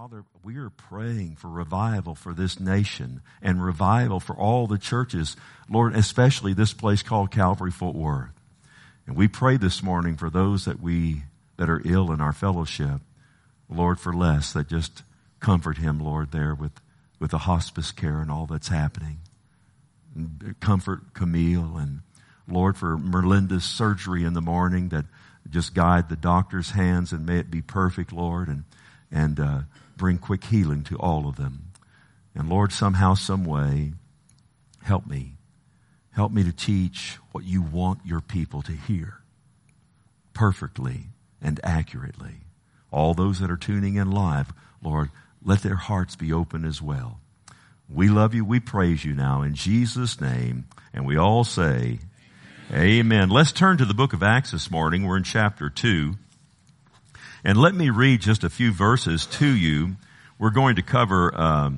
Father, we are praying for revival for this nation and revival for all the churches, Lord, especially this place called Calvary Fort Worth. And we pray this morning for those that are ill in our fellowship, Lord, for Les, that just comfort him, Lord, there with the hospice care and all that's happening. And comfort Camille, and Lord, for Merlinda's surgery in the morning, that just guide the doctor's hands and may it be perfect, Lord, and bring quick healing to all of them. And Lord, somehow, some way, help me. Help me to teach what you want your people to hear perfectly and accurately. All those that are tuning in live, Lord, let their hearts be open as well. We love you. We praise you now in Jesus' name. And we all say, Amen. Let's turn to the book of Acts this morning. We're in chapter 2. And let me read just a few verses to you. We're going to cover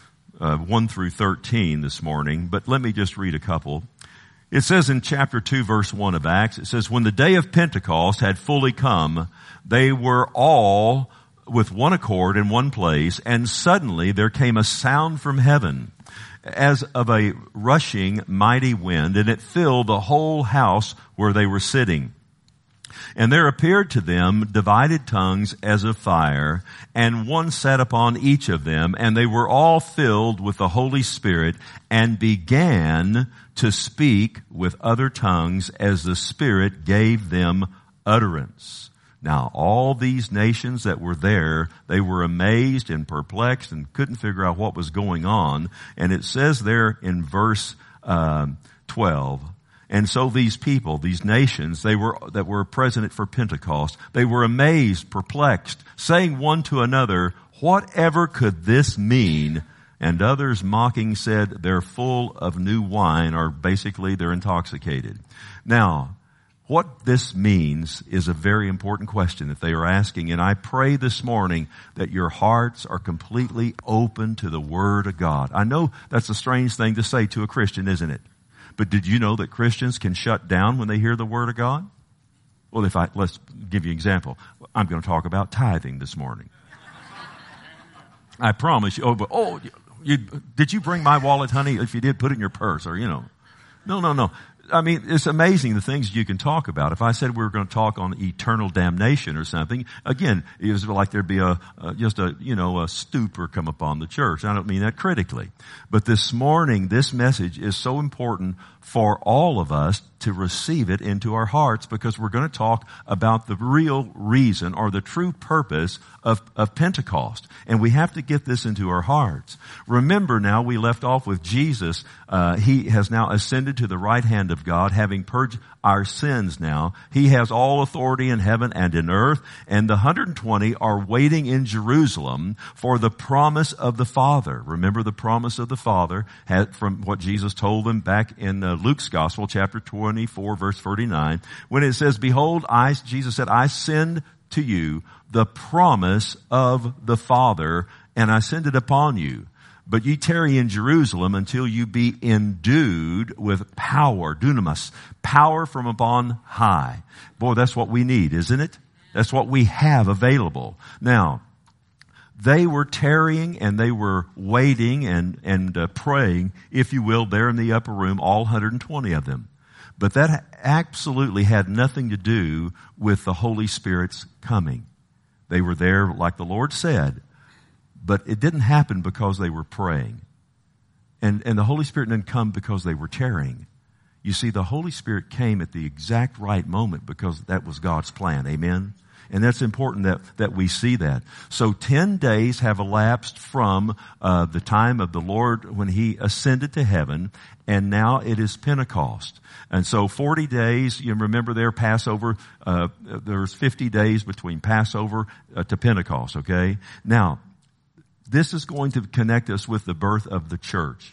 1 through 13 this morning, but let me just read a couple. It says in chapter 2, verse 1 of Acts, it says, "When the day of Pentecost had fully come, they were all with one accord in one place, and suddenly there came a sound from heaven, as of a rushing mighty wind, and it filled the whole house where they were sitting. And there appeared to them divided tongues as of fire, and one sat upon each of them, and they were all filled with the Holy Spirit, and began to speak with other tongues as the Spirit gave them utterance." Now, all these nations that were there, they were amazed and perplexed and couldn't figure out what was going on. And it says there in verse 12, "And so these people, these nations, that were present for Pentecost, they were amazed, perplexed, saying one to another, 'Whatever could this mean?' And others mocking said, 'They're full of new wine,'" or basically they're intoxicated. Now, what this means is a very important question that they are asking. And I pray this morning that your hearts are completely open to the Word of God. I know that's a strange thing to say to a Christian, isn't it? But did you know that Christians can shut down when they hear the Word of God? Well, let's give you an example. I'm going to talk about tithing this morning. I promise you. Did you bring my wallet, honey? If you did, put it in your purse, or, No. I mean, it's amazing the things you can talk about. If I said we were going to talk on eternal damnation or something, again, it was like there'd be a stupor come upon the church. I don't mean that critically. But this morning, this message is so important for all of us to receive it into our hearts, because we're going to talk about the real reason or the true purpose of Pentecost. And we have to get this into our hearts. Remember now, we left off with Jesus. He has now ascended to the right hand of God, having purged our sins now. He has all authority in heaven and in earth. And the 120 are waiting in Jerusalem for the promise of the Father. Remember the promise of the Father from what Jesus told them back in Luke's Gospel, chapter 24, verse 39, when it says, "Behold, Jesus said, I send to you the promise of the Father, and I send it upon you. But ye tarry in Jerusalem until you be endued with power," dunamis, power from upon high. Boy, that's what we need, isn't it? That's what we have available. Now, they were tarrying and they were waiting and praying, if you will, there in the upper room, all 120 of them. But that absolutely had nothing to do with the Holy Spirit's coming. They were there, like the Lord said, but it didn't happen because they were praying. And the Holy Spirit didn't come because they were tarrying. You see, the Holy Spirit came at the exact right moment because that was God's plan. Amen? And that's important that we see that. So 10 days have elapsed from the time of the Lord when He ascended to heaven, and now it is Pentecost. And so 40 days, you remember there, Passover, there's 50 days between Passover to Pentecost, okay? Now, this is going to connect us with the birth of the church.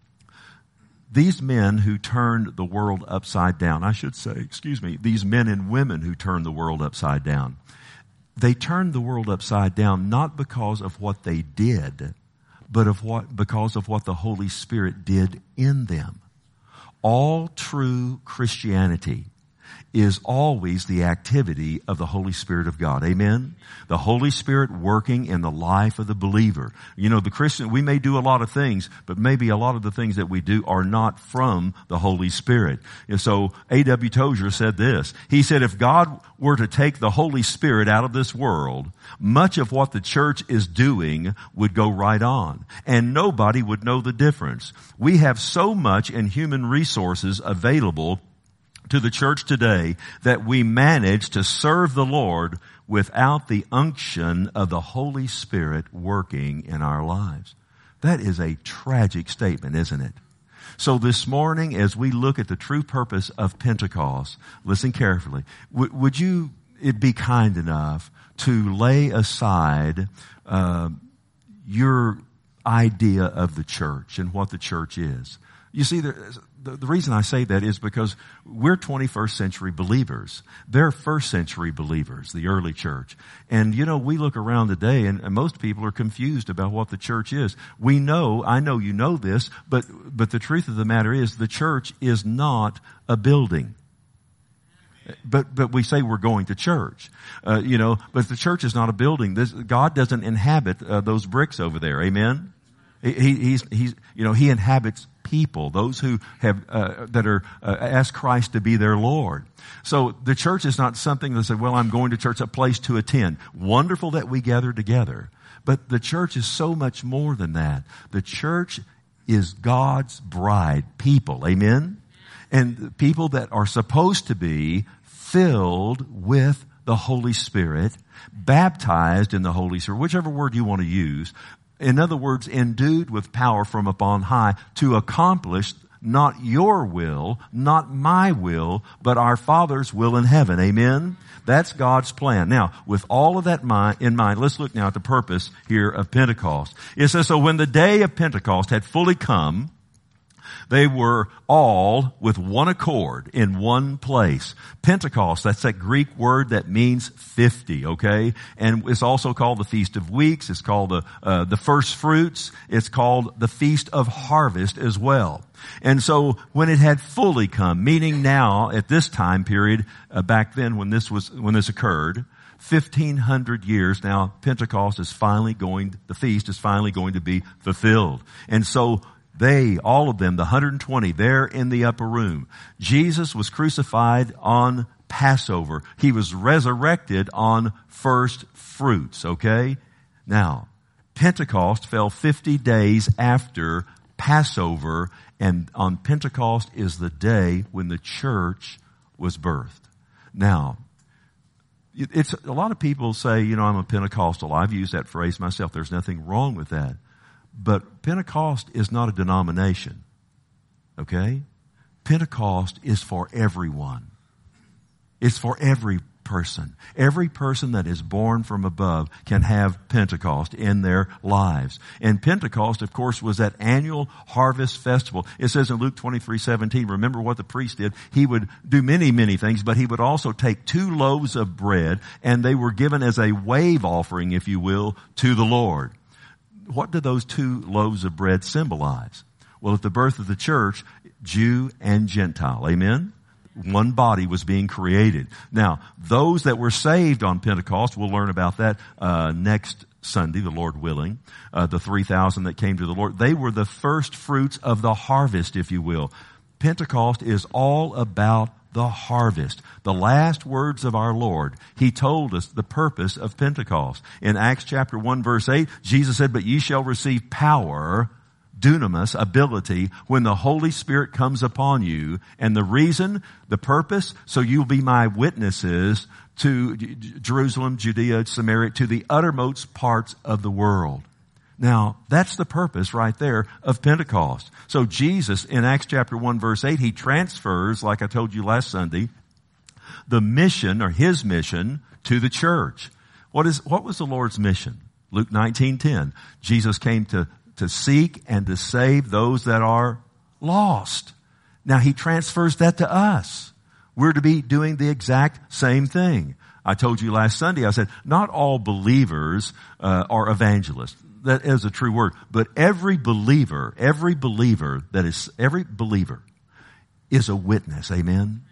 These men who turned the world upside down, these men and women who turned the world upside down, they turned the world upside down not because of what they did, but because of what the Holy Spirit did in them. All true Christianity is always the activity of the Holy Spirit of God. Amen? The Holy Spirit working in the life of the believer. You know, the Christian, we may do a lot of things, but maybe a lot of the things that we do are not from the Holy Spirit. And so A.W. Tozer said this. He said, if God were to take the Holy Spirit out of this world, much of what the church is doing would go right on, and nobody would know the difference. We have so much in human resources available to the church today that we manage to serve the Lord without the unction of the Holy Spirit working in our lives. That is a tragic statement, isn't it? So this morning, as we look at the true purpose of Pentecost, listen carefully. Would you be kind enough to lay aside your idea of the church and what the church is? You see, the reason I say that is because we're 21st century believers. They're first century believers, the early church. And you know, we look around today and most people are confused about what the church is. I know you know this, but the truth of the matter is the church is not a building. But we say we're going to church, but the church is not a building. God doesn't inhabit those bricks over there. Amen. He inhabits people, those who have asked Christ to be their Lord. So the church is not something that said, well, I'm going to church, a place to attend. Wonderful that we gather together. But the church is so much more than that. The church is God's bride, people. Amen? And people that are supposed to be filled with the Holy Spirit, baptized in the Holy Spirit, whichever word you want to use. In other words, endued with power from upon high to accomplish not your will, not my will, but our Father's will in heaven. Amen? That's God's plan. Now, with all of that in mind, let's look now at the purpose here of Pentecost. It says, so when the day of Pentecost had fully come, they were all with one accord in one place. Pentecost, that's that Greek word that means 50, okay? And it's also called the Feast of Weeks. It's called the First Fruits. It's called the Feast of Harvest as well. And so when it had fully come, meaning now at this time period, back then when this occurred, 1,500 years now, Pentecost is the feast is finally going to be fulfilled. And so all of them, the 120, they're in the upper room. Jesus was crucified on Passover. He was resurrected on first fruits, okay? Now, Pentecost fell 50 days after Passover, and on Pentecost is the day when the church was birthed. Now, it's a lot of people say, I'm a Pentecostal. I've used that phrase myself. There's nothing wrong with that. But Pentecost is not a denomination, okay? Pentecost is for everyone. It's for every person. Every person that is born from above can have Pentecost in their lives. And Pentecost, of course, was that annual harvest festival. It says in Luke 23:17, remember what the priest did? He would do many, many things, but he would also take 2 loaves of bread, and they were given as a wave offering, if you will, to the Lord. What do those 2 loaves of bread symbolize? Well, at the birth of the church, Jew and Gentile. Amen? One body was being created. Now, those that were saved on Pentecost, we'll learn about that next Sunday, the Lord willing. The 3,000 that came to the Lord, they were the first fruits of the harvest, if you will. Pentecost is all about the harvest. The last words of our Lord, He told us the purpose of Pentecost. In Acts chapter 1 verse 8, Jesus said, but ye shall receive power, dunamis, ability, when the Holy Spirit comes upon you. And the reason, the purpose, so you'll be my witnesses to Jerusalem, Judea, Samaria, to the uttermost parts of the world. Now, that's the purpose right there of Pentecost. So Jesus, in Acts chapter 1 verse 8, He transfers, like I told you last Sunday, the mission or His mission to the church. What was the Lord's mission? Luke 19:10. Jesus came to seek and to save those that are lost. Now He transfers that to us. We're to be doing the exact same thing. I told you last Sunday, I said, not all believers are evangelists. That is a true word. But every believer is a witness. Amen?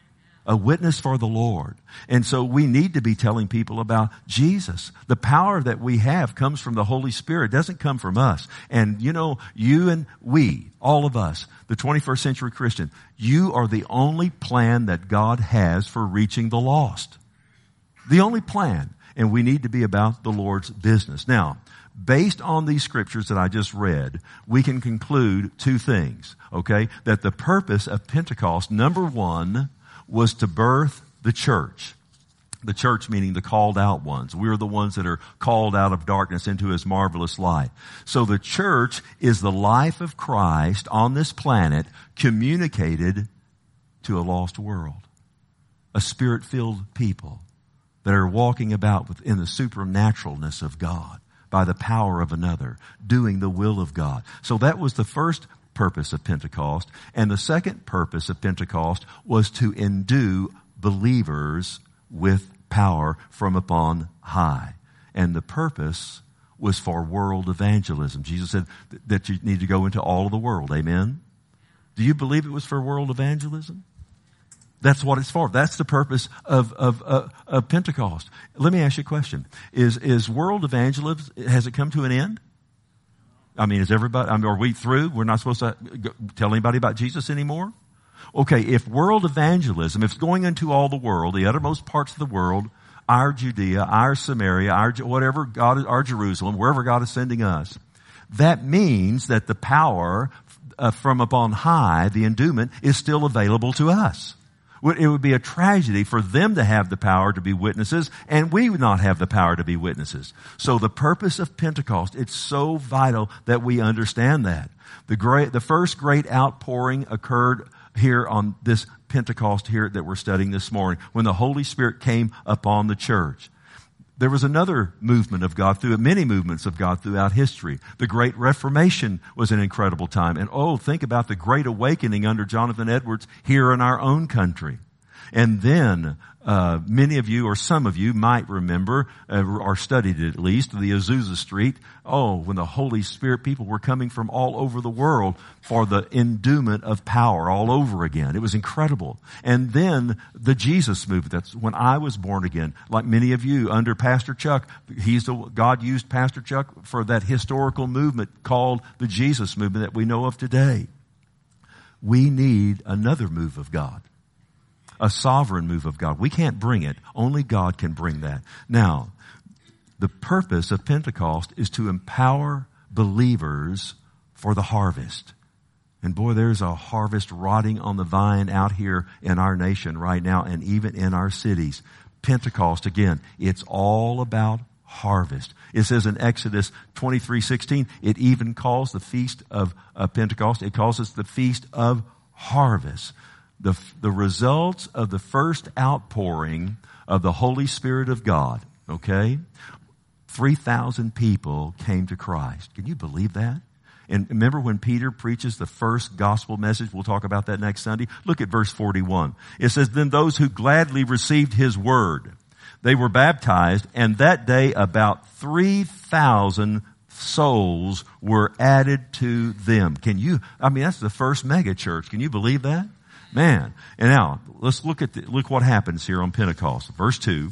A witness for the Lord. And so we need to be telling people about Jesus. The power that we have comes from the Holy Spirit. It doesn't come from us. And you know, you and we, all of us, the 21st century Christian, you are the only plan that God has for reaching the lost. The only plan. And we need to be about the Lord's business. Now, based on these scriptures that I just read, we can conclude two things, okay? That the purpose of Pentecost, number one, was to birth the church. The church meaning the called out ones. We're the ones that are called out of darkness into His marvelous light. So the church is the life of Christ on this planet communicated to a lost world. A spirit-filled people that are walking about within the supernaturalness of God by the power of another, doing the will of God. So that was the first purpose of Pentecost. And the second purpose of Pentecost was to endue believers with power from upon high. And the purpose was for world evangelism. Jesus said that you need to go into all of the world. Amen? Do you believe it was for world evangelism? That's what it's for. That's the purpose of Pentecost. Let me ask you a question. Is world evangelism, has it come to an end? I mean, is everybody, are we through? We're not supposed to tell anybody about Jesus anymore? Okay, if world evangelism, if it's going into all the world, the uttermost parts of the world, our Judea, our Samaria, our whatever God, our Jerusalem, wherever God is sending us, that means that the power from upon high, the endowment, is still available to us. It would be a tragedy for them to have the power to be witnesses and we would not have the power to be witnesses. So the purpose of Pentecost, it's so vital that we understand that. The first great outpouring occurred here on this Pentecost here that we're studying this morning when the Holy Spirit came upon the church. There was another movement of God many movements of God throughout history. The Great Reformation was an incredible time. And think about the Great Awakening under Jonathan Edwards here in our own country. And then, many of you or some of you might remember, or studied it at least, the Azusa Street. When the Holy Spirit people were coming from all over the world for the endowment of power all over again. It was incredible. And then the Jesus movement. That's when I was born again. Like many of you under Pastor Chuck, God used Pastor Chuck for that historical movement called the Jesus movement that we know of today. We need another move of God. A sovereign move of God. We can't bring it. Only God can bring that. Now, the purpose of Pentecost is to empower believers for the harvest. And boy, there's a harvest rotting on the vine out here in our nation right now and even in our cities. Pentecost, again, it's all about harvest. It says in Exodus 23:16, it even calls the feast of Pentecost, it calls it the feast of harvest. The results of the first outpouring of the Holy Spirit of God, okay? 3,000 people came to Christ. Can you believe that? And remember when Peter preaches the first gospel message? We'll talk about that next Sunday. Look at verse 41. It says, then those who gladly received His word, they were baptized, and that day about 3,000 souls were added to them. That's the first mega church. Can you believe that? Man. And now, let's look what happens here on Pentecost. Verse 2.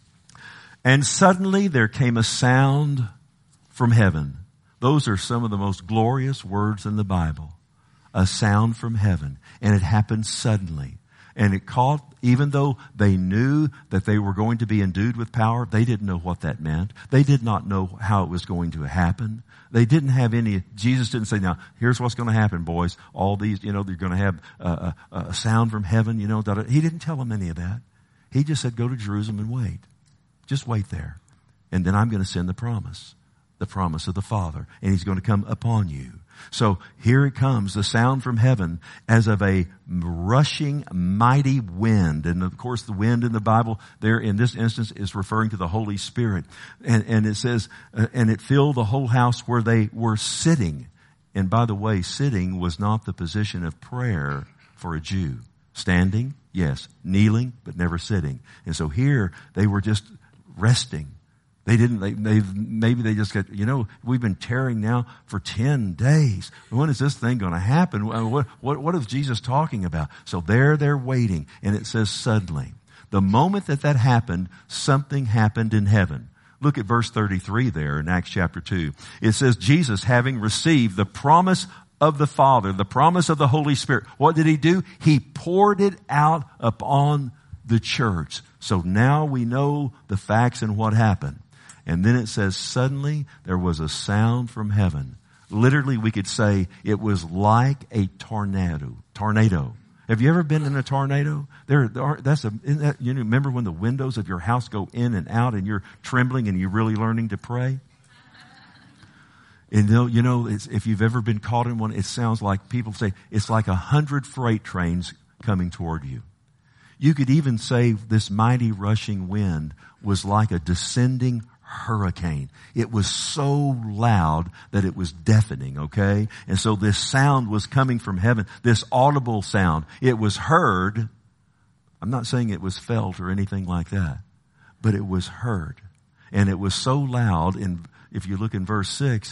And suddenly there came a sound from heaven. Those are some of the most glorious words in the Bible. A sound from heaven. And it happened suddenly. And it caught, even though they knew that they were going to be endued with power, they didn't know what that meant. They did not know how it was going to happen. They didn't have Jesus didn't say, now, here's what's going to happen, boys. All these, you're going to have a sound from heaven, He didn't tell them any of that. He just said, go to Jerusalem and wait. Just wait there. And then I'm going to send the promise of the Father. And He's going to come upon you. So here it comes, the sound from heaven as of a rushing mighty wind. And of course the wind in the Bible there in this instance is referring to the Holy Spirit. And it says, and it filled the whole house where they were sitting. And by the way, sitting was not the position of prayer for a Jew. Standing, yes. Kneeling, but never sitting. And so here they were just resting. Maybe they just got, we've been tearing now for 10 days. When is this thing going to happen? What is Jesus talking about? So they're waiting. And it says suddenly. The moment that happened, something happened in heaven. Look at verse 33 there in Acts chapter 2. It says, Jesus, having received the promise of the Father, the promise of the Holy Spirit, what did he do? He poured it out upon the church. So now we know the facts and what happened. And then it says, suddenly there was a sound from heaven. Literally, we could say it was like a tornado. Have you ever been in a tornado? Remember when the windows of your house go in and out and you're trembling and you're really learning to pray? And if you've ever been caught in one, it sounds like people say it's like 100 freight trains coming toward you. You could even say this mighty rushing wind was like a descending hurricane. It was so loud that it was deafening, okay? And so this sound was coming from heaven, this audible sound. It was heard. I'm not saying it was felt or anything like that, but it was heard. And it was so loud, and if you look in verse 6,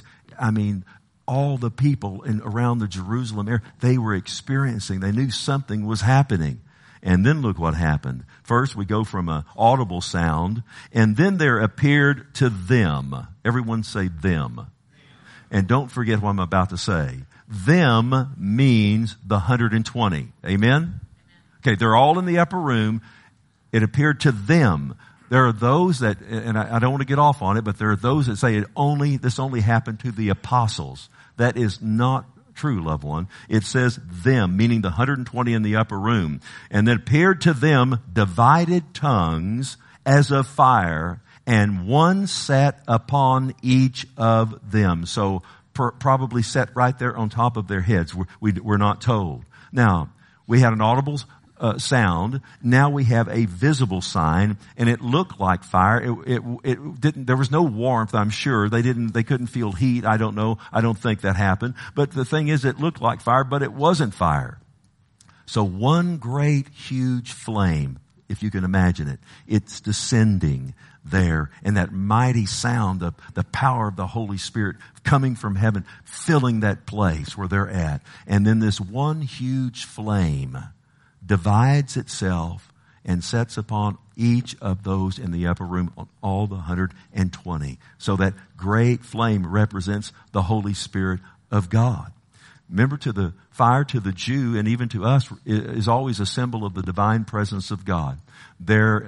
all the people around the Jerusalem area, they were experiencing, they knew something was happening. And then look what happened. First, we go from an audible sound, and then there appeared to them. Everyone say them. And don't forget what I'm about to say. Them means the 120. Amen? Okay, they're all in the upper room. It appeared to them. There are those that, and I don't want to get off on it, but there are those that say this only happened to the apostles. That is not true, loved one. It says them, meaning the 120 in the upper room. And then appeared to them divided tongues as of fire, and one sat upon each of them. So probably sat right there on top of their heads. We're not told. Now, we had an audible sound. Now we have a visible sign, and it looked like fire. It didn't. There was no warmth. I'm sure they couldn't feel heat. I don't know. I don't think that happened. But the thing is, it looked like fire, but it wasn't fire. So one great, huge flame, if you can imagine it, it's descending there, and that mighty sound, the power of the Holy Spirit coming from heaven, filling that place where they're at, and then this one huge flame divides itself and sets upon each of those in the upper room, on all the 120. So that great flame represents the Holy Spirit of God. Remember, to the fire to the Jew and even to us is always a symbol of the divine presence of God. There,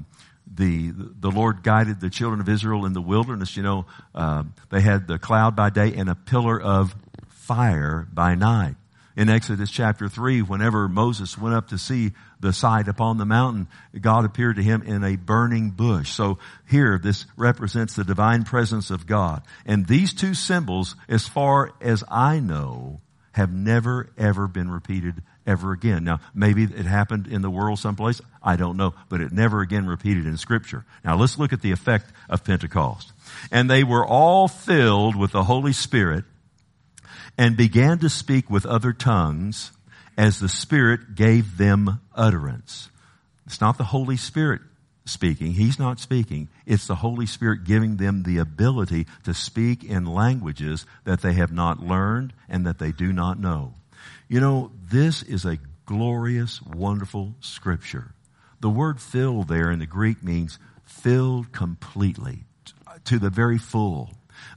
the Lord guided the children of Israel in the wilderness. They had the cloud by day and a pillar of fire by night. In Exodus chapter 3, whenever Moses went up to see the sight upon the mountain, God appeared to him in a burning bush. So here, this represents the divine presence of God. And these two symbols, as far as I know, have never, ever been repeated ever again. Now, maybe it happened in the world someplace. I don't know. But it never again repeated in Scripture. Now, let's look at the effect of Pentecost. And they were all filled with the Holy Spirit, and began to speak with other tongues as the Spirit gave them utterance. It's not the Holy Spirit speaking. He's not speaking. It's the Holy Spirit giving them the ability to speak in languages that they have not learned and that they do not know. This is a glorious, wonderful Scripture. The word "fill" there in the Greek means filled completely, to the very full.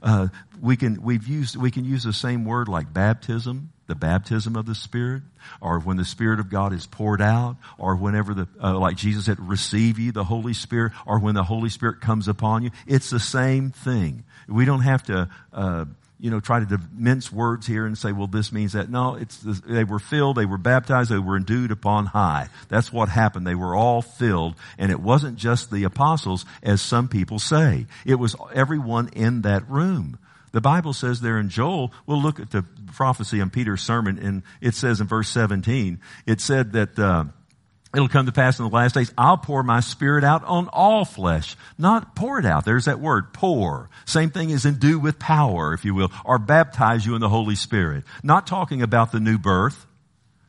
We can use the same word like baptism, the baptism of the Spirit, or when the Spirit of God is poured out, or whenever like Jesus said, receive ye the Holy Spirit, or when the Holy Spirit comes upon you. It's the same thing. We don't have to, try to mince words here and say, well, this means that. No, they were filled, they were baptized, they were endued upon high. That's what happened. They were all filled, and it wasn't just the apostles, as some people say. It was everyone in that room. The Bible says there in Joel, we'll look at the prophecy on Peter's sermon, and it says in verse 17, it said that, it'll come to pass in the last days, I'll pour my Spirit out on all flesh. Not pour it out. There's that word, pour. Same thing as endue with power, if you will, or baptize you in the Holy Spirit. Not talking about the new birth.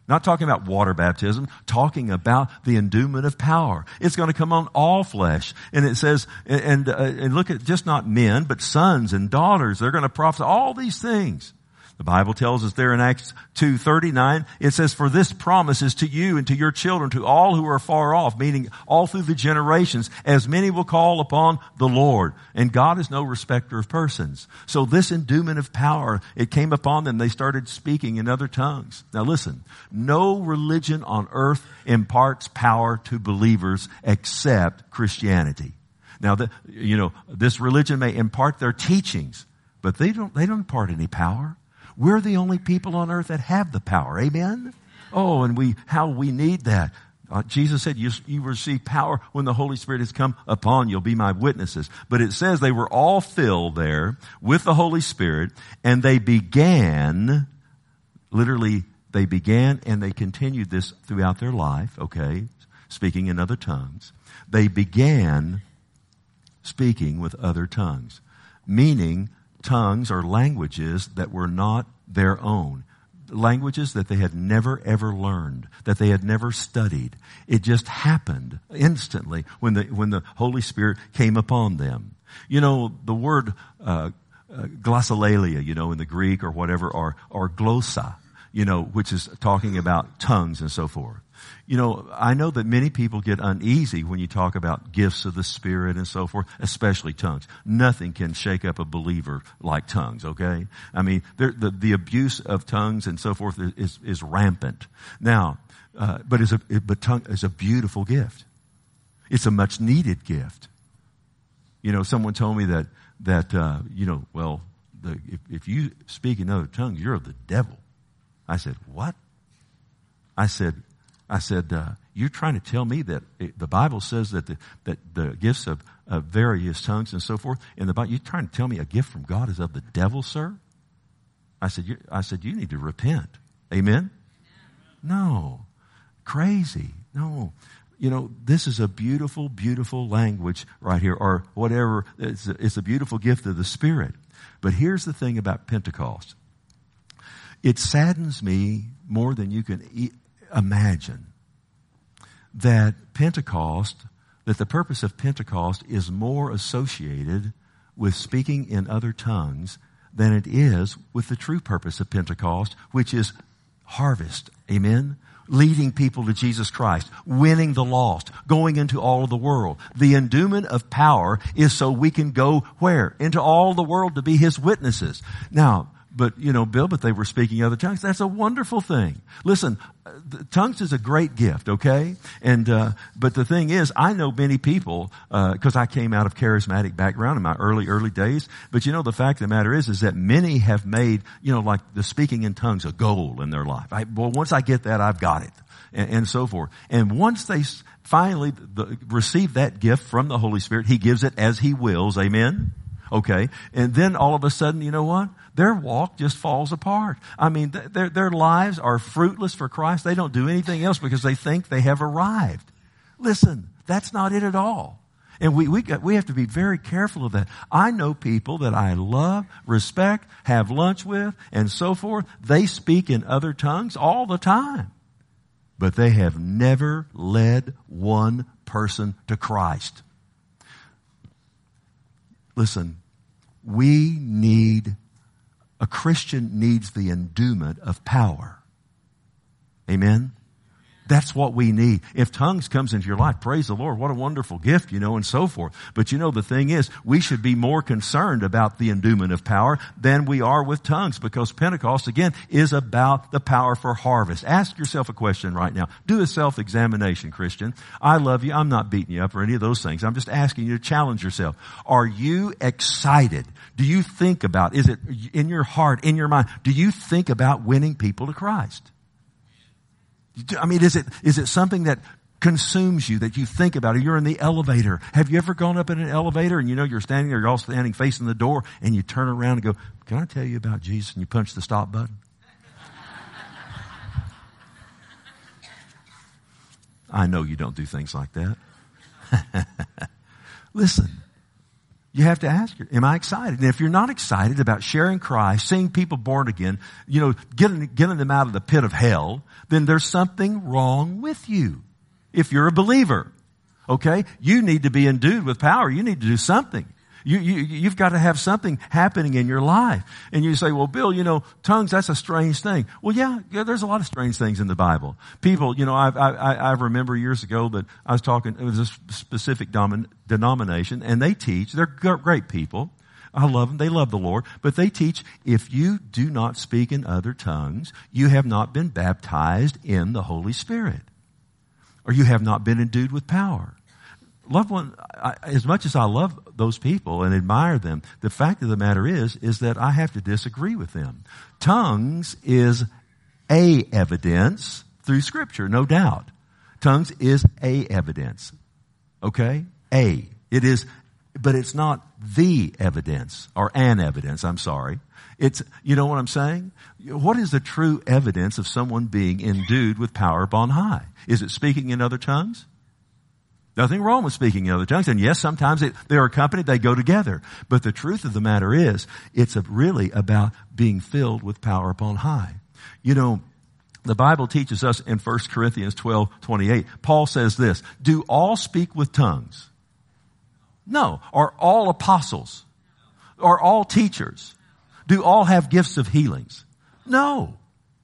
Not talking about water baptism, talking about the endowment of power. It's going to come on all flesh. And it says, and look at just not men, but sons and daughters. They're going to prophesy all these things. The Bible tells us there in Acts 2:39, it says, for this promise is to you and to your children, to all who are far off, meaning all through the generations, as many will call upon the Lord. And God is no respecter of persons. So this endowment of power, it came upon them. They started speaking in other tongues. Now listen, no religion on earth imparts power to believers except Christianity. Now, this religion may impart their teachings, but they don't impart any power. We're the only people on earth that have the power. Amen? Oh, and how we need that. Jesus said, you receive power when the Holy Spirit has come upon you. You'll be my witnesses. But it says they were all filled there with the Holy Spirit, and they began, literally, and they continued this throughout their life, okay, speaking in other tongues. They began speaking with other tongues, meaning tongues or languages that were not their own. Languages that they had never ever learned, that they had never studied. It just happened instantly when the Holy Spirit came upon them. The word glossolalia, in the Greek or whatever, or glossa, which is talking about tongues and so forth. I know that many people get uneasy when you talk about gifts of the Spirit and so forth, especially tongues. Nothing can shake up a believer like tongues, okay? I mean, the abuse of tongues and so forth is rampant. Now, but tongue is a beautiful gift. It's a much needed gift. Someone told me that if you speak in other tongues, you're of the devil. I said, what? I said, you're trying to tell me that the Bible says that the gifts of various tongues and so forth in the Bible, you're trying to tell me a gift from God is of the devil, sir? I said, you need to repent. Amen? No. Crazy. No. This is a beautiful, beautiful language right here, or whatever. It's a beautiful gift of the Spirit. But here's the thing about Pentecost. It saddens me more than you can imagine that the purpose of Pentecost is more associated with speaking in other tongues than it is with the true purpose of Pentecost, which is harvest. Amen? Leading people to Jesus Christ, winning the lost, going into all of the world. The endowment of power is so we can go where? Into all the world to be His witnesses. Now, but they were speaking other tongues. That's a wonderful thing. Listen, tongues is a great gift, okay? And, but the thing is, I know many people, cause I came out of charismatic background in my early days. But the fact of the matter is that many have made, like the speaking in tongues a goal in their life. Once I get that, I've got it. And so forth. And once they finally receive that gift from the Holy Spirit, He gives it as He wills. Amen? Okay. And then all of a sudden, you know what? Their walk just falls apart. I mean, their lives are fruitless for Christ. They don't do anything else because they think they have arrived. Listen, that's not it at all. And we have to be very careful of that. I know people that I love, respect, have lunch with, and so forth. They speak in other tongues all the time. But they have never led one person to Christ. Listen, a Christian needs the endowment of power. Amen? That's what we need. If tongues comes into your life, praise the Lord, what a wonderful gift, and so forth. But the thing is, we should be more concerned about the endowment of power than we are with tongues, because Pentecost, again, is about the power for harvest. Ask yourself a question right now. Do a self-examination, Christian. I love you. I'm not beating you up or any of those things. I'm just asking you to challenge yourself. Are you excited? Do you think about, is it in your heart, in your mind, do you think about winning people to Christ? I mean, is it something that consumes you, that you think about? You're in the elevator. Have you ever gone up in an elevator and you're standing there, you're all standing facing the door, and you turn around and go, can I tell you about Jesus? And you punch the stop button. I know you don't do things like that. Listen, You have to ask, am I excited? And if you're not excited about sharing Christ, seeing people born again, getting them out of the pit of hell, then there's something wrong with you. If you're a believer, okay? You need to be endued with power. You need to do something. You've got to have something happening in your life. And you say, well, Bill, tongues, that's a strange thing. Well, yeah, there's a lot of strange things in the Bible. People, I remember years ago that I was talking, it was a specific denomination, and they teach, they're great people. I love them. They love the Lord. But they teach, if you do not speak in other tongues, you have not been baptized in the Holy Spirit. Or you have not been endued with power. Loved one, as much as I love those people and admire them, the fact of the matter is that I have to disagree with them. Tongues is a evidence through Scripture, no doubt. Tongues is a evidence. Okay? It is, but it's not the evidence, or an evidence, I'm sorry. It's, you know what I'm saying? What is the true evidence of someone being endued with power upon high? Is it speaking in other tongues? Nothing wrong with speaking in other tongues. And yes, sometimes they're accompanied, they go together. But the truth of the matter is, it's really about being filled with power upon high. The Bible teaches us in 1 Corinthians 12:28, Paul says this, do all speak with tongues? No. Are all apostles? Are all teachers? Do all have gifts of healings? No.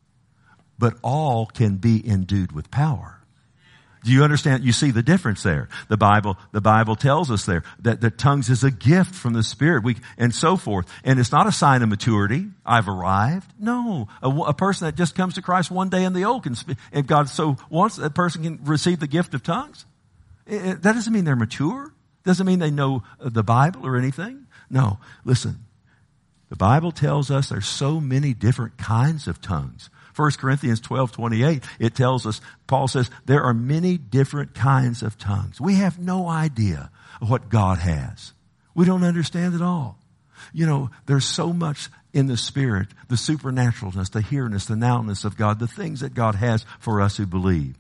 But all can be endued with power. Do you understand? You see the difference there. The Bible tells us there that tongues is a gift from the Spirit, and so forth. And it's not a sign of maturity. I've arrived. No. A person that just comes to Christ one day in the old can speak, and God so wants that person can receive the gift of tongues. That doesn't mean they're mature. Doesn't mean they know the Bible or anything. No. Listen. The Bible tells us there's so many different kinds of tongues. 1 Corinthians 12:28, it tells us, Paul says, there are many different kinds of tongues. We have no idea what God has. We don't understand it all. There's so much in the Spirit, the supernaturalness, the here-ness, the now-ness of God, the things that God has for us who believe.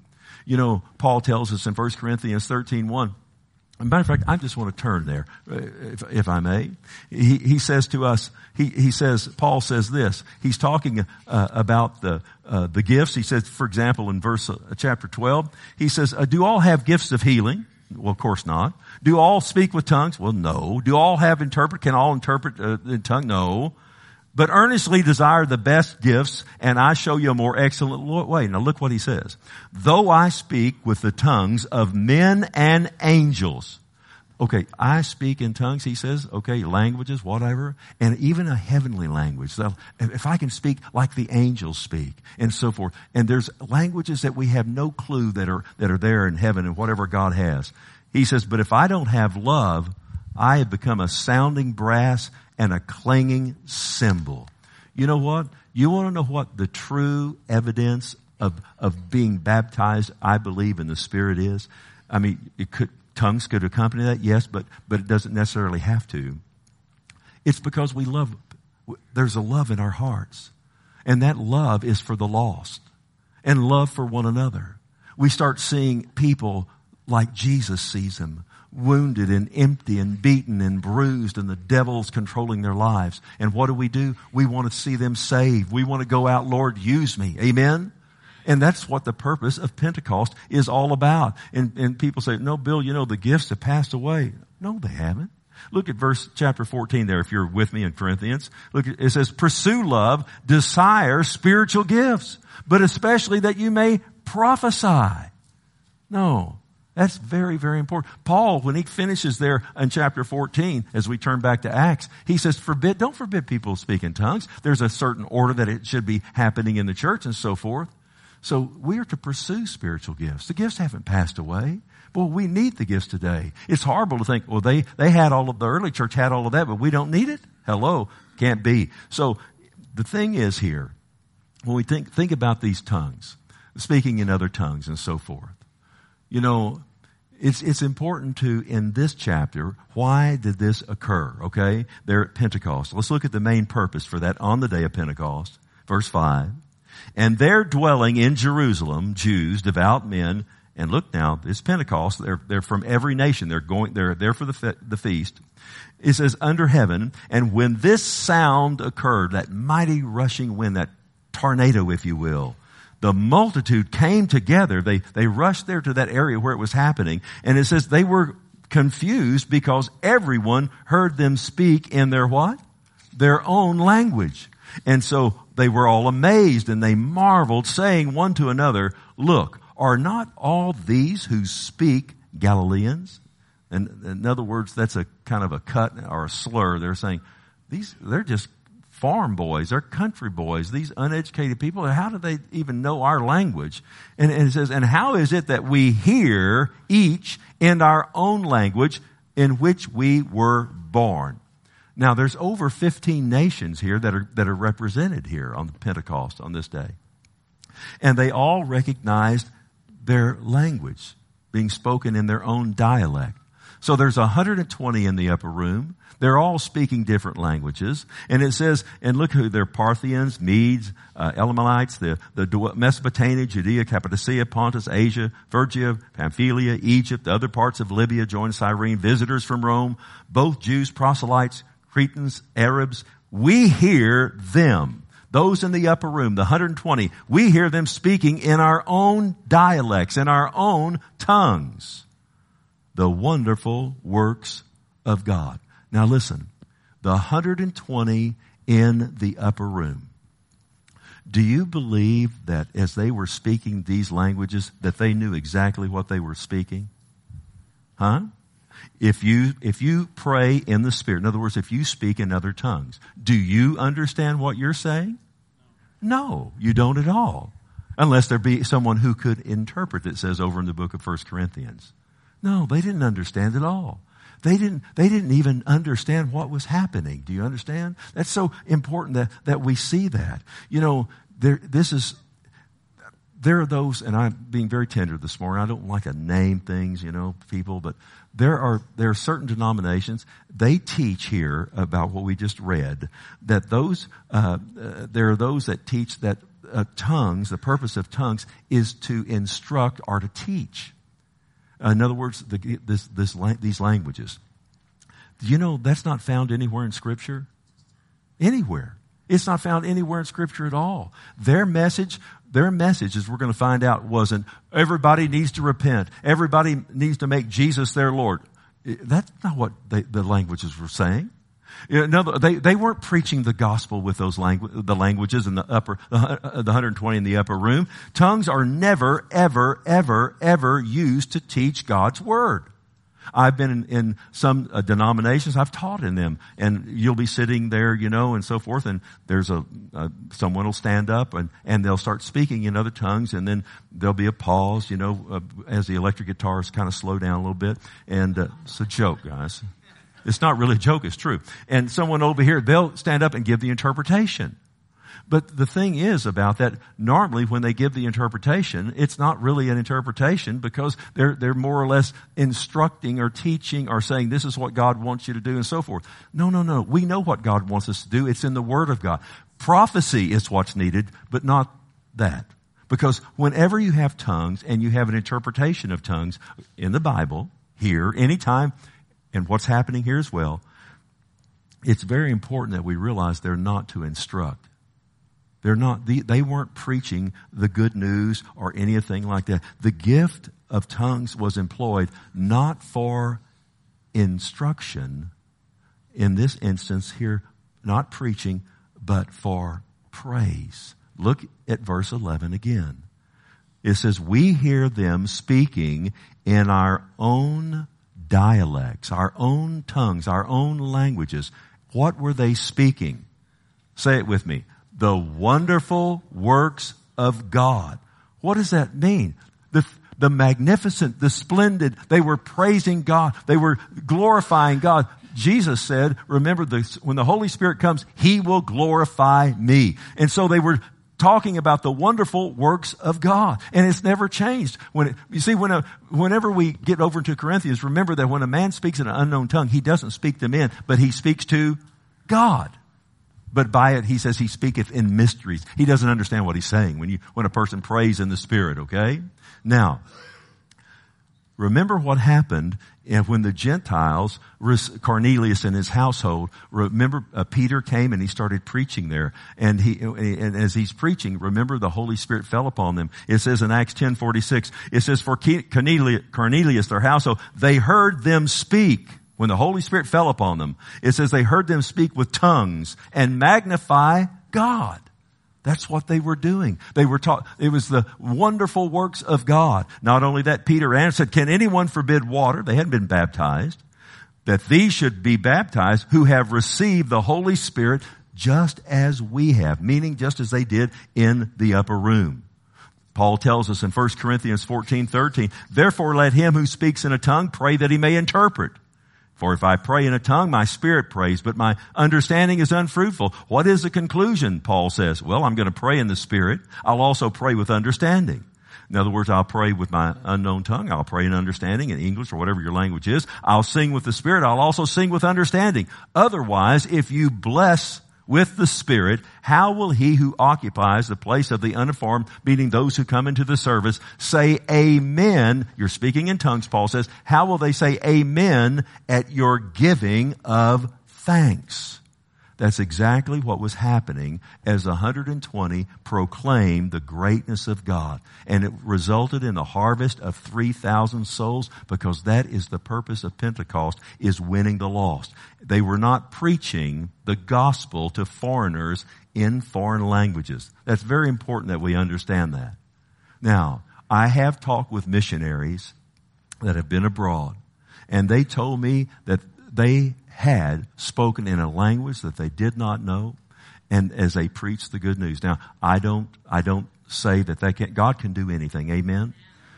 Paul tells us in 1 Corinthians 13:1, as a matter of fact, I just want to turn there, if I may. He says to us, Paul says this. He's talking about the gifts. He says, for example, in chapter 12, he says, do all have gifts of healing? Well, of course not. Do all speak with tongues? Well, no. Do all can all interpret in tongue? No. But earnestly desire the best gifts, and I show you a more excellent way. Now look what he says. Though I speak with the tongues of men and angels. Okay, I speak in tongues, he says. Okay, languages, whatever. And even a heavenly language. So if I can speak like the angels speak, and so forth. And there's languages that we have no clue that are there in heaven and whatever God has. He says, but if I don't have love, I have become a sounding brass and a clanging cymbal. You know what? You want to know what the true evidence of being baptized, I believe, in the Spirit is? I mean, tongues could accompany that, yes, but it doesn't necessarily have to. It's because there's a love in our hearts. And that love is for the lost. And love for one another. We start seeing people like Jesus sees them. Wounded and empty and beaten and bruised, and the devil's controlling their lives. And what do? We want to see them saved. We want to go out, Lord, use me. Amen? And that's what the purpose of Pentecost is all about. And people say, no, Bill, the gifts have passed away. No, they haven't. Look at chapter 14 there, if you're with me in Corinthians. Look, it says, pursue love, desire spiritual gifts, but especially that you may prophesy. No. That's very, very important. Paul, when he finishes there in chapter 14, as we turn back to Acts, he says, don't forbid people to speak in tongues. There's a certain order that it should be happening in the church and so forth. So we are to pursue spiritual gifts. The gifts haven't passed away. Boy, we need the gifts today. It's horrible to think, well, they had the early church had all of that, but we don't need it? Hello. Can't be. So the thing is here, when we think about these tongues, speaking in other tongues and so forth, it's important in this chapter, why did this occur? Okay? There at Pentecost. Let's look at the main purpose for that on the day of Pentecost. Verse 5. And there dwelling in Jerusalem, Jews, devout men, And look now, it's Pentecost. They're from every nation. They're there for the feast. It says under heaven, and when this sound occurred, that mighty rushing wind, that tornado, if you will, the multitude came together. They rushed there to that area where it was happening. And it says they were confused because everyone heard them speak in their what? Their own language. And so they were all amazed and they marveled, saying one to another, look, are not all these who speak Galileans? And in other words, that's a kind of a cut or a slur. They're saying, they're just farm boys, they're country boys, these uneducated people. How do they even know our language? And it says, and how is it that we hear each in our own language in which we were born? Now, there's over 15 nations here that are represented here on Pentecost on this day. And they all recognized their language being spoken in their own dialect. So there's 120 in the upper room. They're all speaking different languages. And it says, and look who they're: Parthians, Medes, Elamites, the Mesopotamia, Judea, Cappadocia, Pontus, Asia, Phrygia, Pamphylia, Egypt, the other parts of Libya, joined Cyrene, visitors from Rome, both Jews, proselytes, Cretans, Arabs. We hear them, those in the upper room, the 120, we hear them speaking in our own dialects, in our own tongues, the wonderful works of God. Now listen, the 120 in the upper room. Do you believe that as they were speaking these languages, that they knew exactly what they were speaking? Huh? If you pray in the Spirit, in other words, if you speak in other tongues, do you understand what you're saying? No, you don't at all. Unless there be someone who could interpret, it says over in the book of 1 Corinthians. No, they didn't understand at all. They didn't even understand what was happening. Do you understand? That's so important that we see that. You know, there are those, and I'm being very tender this morning. I don't like to name things, people, but there are certain denominations. They teach here about what we just read, that there are those that teach that tongues, the purpose of tongues is to instruct or to teach. In other words, these languages. Do you know that's not found anywhere in Scripture? Anywhere. It's not found anywhere in Scripture at all. Their message, as we're going to find out, wasn't everybody needs to repent. Everybody needs to make Jesus their Lord. That's not what the languages were saying. No, they weren't preaching the gospel with the languages in the 120 in the upper room. Tongues are never, ever, ever, ever used to teach God's word. I've been in some denominations. I've taught in them, and you'll be sitting there, and so forth. And there's someone will stand up and they'll start speaking in other tongues, and then there'll be a pause, as the electric guitars kind of slow down a little bit. And it's a joke, guys. It's not really a joke, it's true. And someone over here, they'll stand up and give the interpretation. But the thing is about that, normally when they give the interpretation, it's not really an interpretation because they're more or less instructing or teaching or saying this is what God wants you to do and so forth. No. We know what God wants us to do. It's in the Word of God. Prophecy is what's needed, but not that. Because whenever you have tongues and you have an interpretation of tongues in the Bible, here, anytime, and what's happening here as well, it's very important that we realize they're not to instruct. They weren't preaching the good news or anything like that. The gift of tongues was employed not for instruction, in this instance here, not preaching, but for praise. Look at verse 11 again. It says, we hear them speaking in our own dialects, our own tongues, our own languages. What were they speaking? Say it with me. The wonderful works of God. What does that mean? The magnificent, the splendid, they were praising God. They were glorifying God. Jesus said, remember this, when the Holy Spirit comes, He will glorify me. And so they were talking about the wonderful works of God. And it's never changed. Whenever we get over to Corinthians, remember that when a man speaks in an unknown tongue, he doesn't speak to men, but he speaks to God. But by it, he says he speaketh in mysteries. He doesn't understand what he's saying when a person prays in the Spirit, okay? Now, remember what happened when the Gentiles, Cornelius and his household, remember Peter came and he started preaching there. And as he's preaching, remember the Holy Spirit fell upon them. It says in Acts 10:46, it says, for Cornelius, their household, they heard them speak. When the Holy Spirit fell upon them, it says they heard them speak with tongues and magnify God. That's what they were doing. They were taught, it was the wonderful works of God. Not only that, Peter answered, can anyone forbid water? They hadn't been baptized. That these should be baptized who have received the Holy Spirit just as we have. Meaning just as they did in the upper room. Paul tells us in 1 Corinthians 14:13, therefore let him who speaks in a tongue pray that he may interpret. For if I pray in a tongue, my spirit prays, but my understanding is unfruitful. What is the conclusion? Paul says, well, I'm going to pray in the spirit. I'll also pray with understanding. In other words, I'll pray with my unknown tongue. I'll pray in understanding in English or whatever your language is. I'll sing with the spirit. I'll also sing with understanding. Otherwise, if you bless with the Spirit, how will he who occupies the place of the uninformed, meaning those who come into the service, say amen? You're speaking in tongues, Paul says. How will they say amen at your giving of thanks? That's exactly what was happening as 120 proclaimed the greatness of God. And it resulted in a harvest of 3,000 souls, because that is the purpose of Pentecost, is winning the lost. They were not preaching the gospel to foreigners in foreign languages. That's very important that we understand that. Now, I have talked with missionaries that have been abroad, and they told me that they had spoken in a language that they did not know, and as they preached the good news. Now, I don't say that they can't, God can do anything, amen?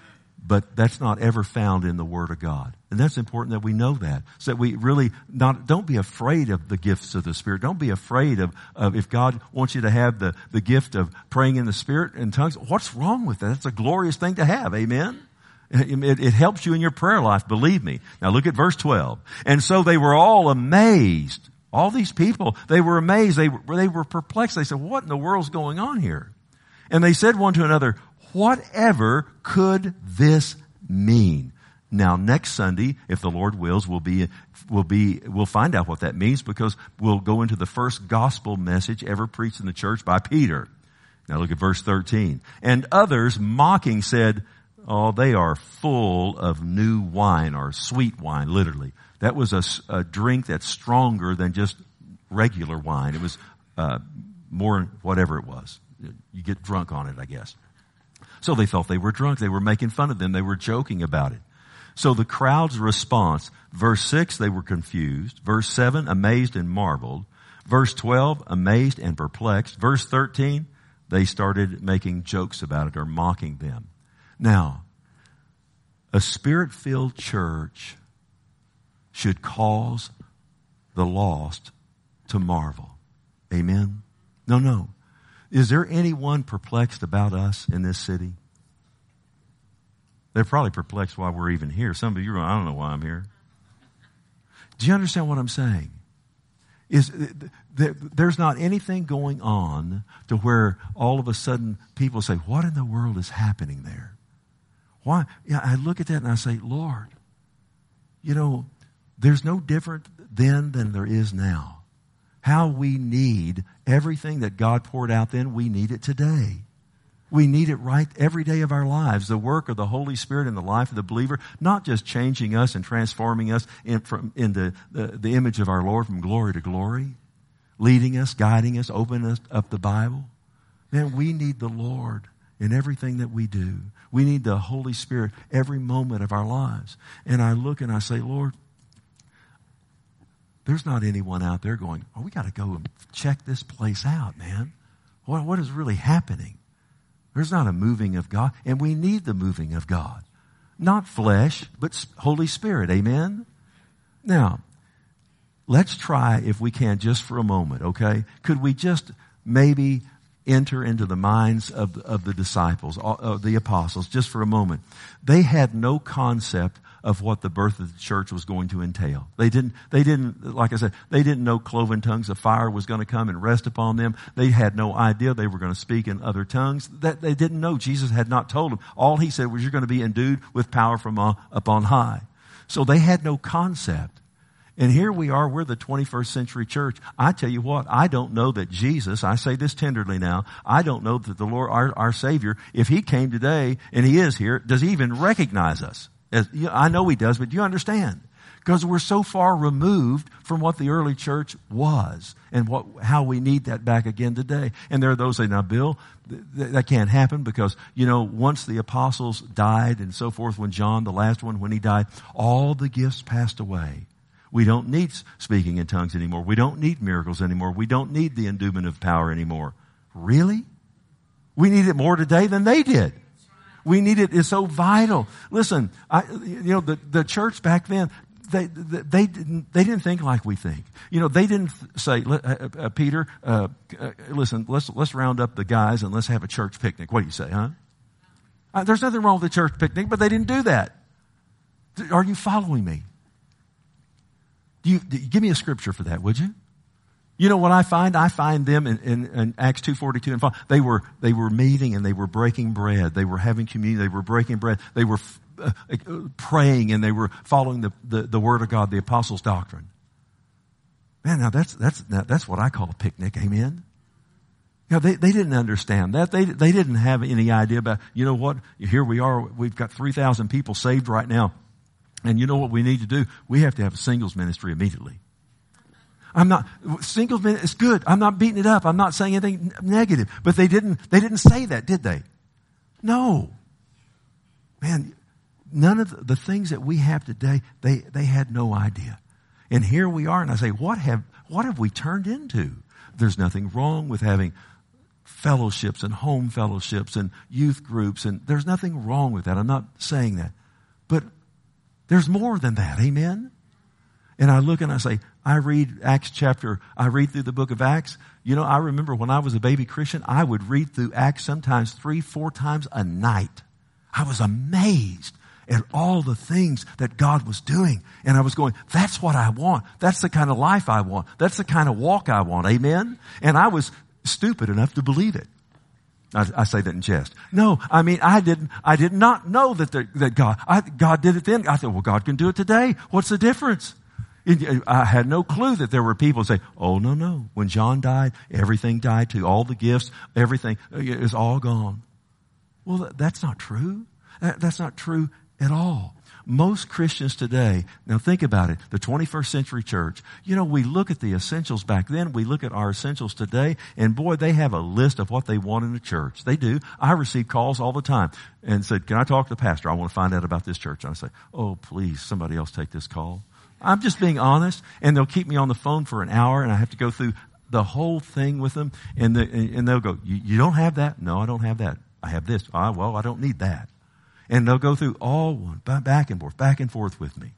But that's not ever found in the Word of God. And that's important that we know that. So that we really don't be afraid of the gifts of the Spirit. Don't be afraid of if God wants you to have the gift of praying in the Spirit and tongues. What's wrong with that? That's a glorious thing to have, amen? It helps you in your prayer life, believe me. Now look at verse 12. And so they were all amazed. All these people, they were amazed. They were perplexed. They said, what in the world's going on here? And they said one to another, whatever could this mean? Now next Sunday, if the Lord wills, we'll find out what that means, because we'll go into the first gospel message ever preached in the church by Peter. Now look at verse 13. And others mocking said, oh, they are full of new wine, or sweet wine, literally. That was a drink that's stronger than just regular wine. It was more whatever it was. You get drunk on it, I guess. So they thought they were drunk. They were making fun of them. They were joking about it. So the crowd's response, verse 6, they were confused. Verse 7, amazed and marveled. Verse 12, amazed and perplexed. Verse 13, they started making jokes about it or mocking them. Now, a Spirit-filled church should cause the lost to marvel. Amen? No. Is there anyone perplexed about us in this city? They're probably perplexed why we're even here. Some of you are going, I don't know why I'm here. Do you understand what I'm saying? There's not anything going on to where all of a sudden people say, what in the world is happening there? Why? Yeah, I look at that and I say, Lord, there's no different then than there is now. How we need everything that God poured out then, we need it today. We need it right every day of our lives. The work of the Holy Spirit in the life of the believer, not just changing us and transforming us into the image of our Lord from glory to glory, leading us, guiding us, opening us up the Bible. Man, we need the Lord in everything that we do. We need the Holy Spirit every moment of our lives. And I look and I say, Lord, there's not anyone out there going, we got to go and check this place out, man. What is really happening? There's not a moving of God, and we need the moving of God. Not flesh, but Holy Spirit, amen? Now, let's try, if we can, just for a moment, okay? Could we just maybe enter into the minds of the disciples, of the apostles, just for a moment. They had no concept of what the birth of the church was going to entail. They didn't, like I said, they didn't know cloven tongues of fire was going to come and rest upon them. They had no idea they were going to speak in other tongues. That they didn't know. Jesus had not told them. All he said was, you're going to be endued with power from up on high. So they had no concept. And here we are, we're the 21st century church. I tell you what, I don't know that Jesus, I say this tenderly now, I don't know that the Lord, our Savior, if he came today and he is here, does he even recognize us? I know he does, but do you understand? Because we're so far removed from what the early church was and how we need that back again today. And there are those that say, now Bill, that can't happen because, once the apostles died and so forth, when John, the last one, when he died, all the gifts passed away. We don't need speaking in tongues anymore. We don't need miracles anymore. We don't need the endowment of power anymore. Really? We need it more today than they did. We need it. It's so vital. Listen, the church back then, they didn't think like we think. They didn't say, Peter, listen, let's round up the guys and let's have a church picnic. What do you say, huh? There's nothing wrong with a church picnic, but they didn't do that. Are you following me? Give me a scripture for that, would you? You know what I find? I find them in Acts 2:42 and 5. They were meeting and they were breaking bread. They were having communion. They were breaking bread. They were praying and they were following the word of God, the apostles' doctrine. Man, now that's what I call a picnic. Amen. They didn't understand that. They didn't have any idea about, what? Here we are. We've got 3,000 people saved right now. And you know what we need to do? We have to have a singles ministry immediately. Singles ministry is good. I'm not beating it up. I'm not saying anything negative. But they didn't say that, did they? No. Man, none of the things that we have today, they had no idea. And here we are, and I say, what have we turned into? There's nothing wrong with having fellowships and home fellowships and youth groups, and there's nothing wrong with that. I'm not saying that. But there's more than that. Amen? And I look and I say, I read through the book of Acts. I remember when I was a baby Christian, I would read through Acts sometimes 3-4 times a night. I was amazed at all the things that God was doing. And I was going, that's what I want. That's the kind of life I want. That's the kind of walk I want. Amen? And I was stupid enough to believe it. I say that in jest. No, I mean, I did not know that God did it then. I thought, well, God can do it today. What's the difference? I had no clue that there were people who say, oh, no. When John died, everything died too. All the gifts, everything is all gone. Well, that's not true. That's not true at all. Most Christians today, now think about it, the 21st century church, we look at the essentials back then, we look at our essentials today, and boy, they have a list of what they want in a church. They do. I receive calls all the time and said, can I talk to the pastor? I want to find out about this church. And I say, oh, please, somebody else take this call. I'm just being honest, and they'll keep me on the phone for an hour, and I have to go through the whole thing with them, and they'll go, you don't have that? No, I don't have that. I have this. Well, I don't need that. And they'll go through all one, back and forth with me.